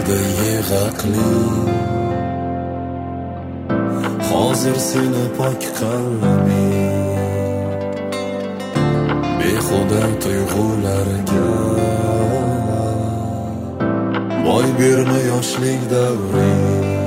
yerda yig'aqli. Hozir seni pok qalbi behuda tuyg'ularga boy berma yoshlik davri.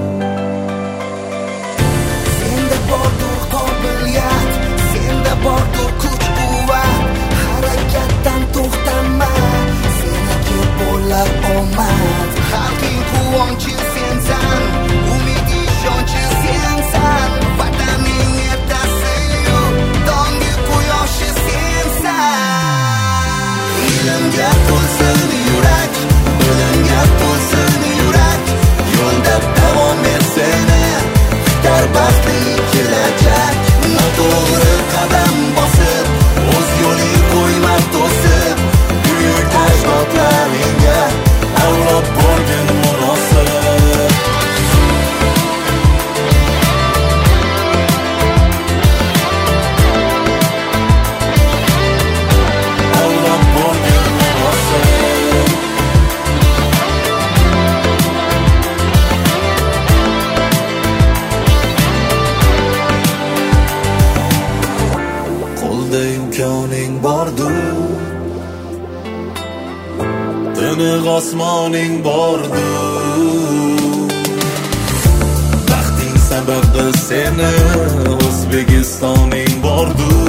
Senda bordur qobiliyat, senda bordur kuch-quvvat, harakatdan to'xtama, seniki bo'lar omad. Xalqing quvonchi sensan, umid ishonchi sensan, vataning ertasi-yu, dongi quyoshi sensan. Ilmga to'lsin yurak, bilimga to'lsin yurak, yo'lda davom et seni kutar baxtli kelajak. Noto'g'ri qadam bosib, o'z yo'ling qo'yma to'sib, buyuk ajdodlaringga avlod bo'lgin munosib. Avlod bo'lgin munosib. Qo'lda imkoning bordur, tiniq osmoning bordur. Baxting sababda seni O'zbekistoning bordur.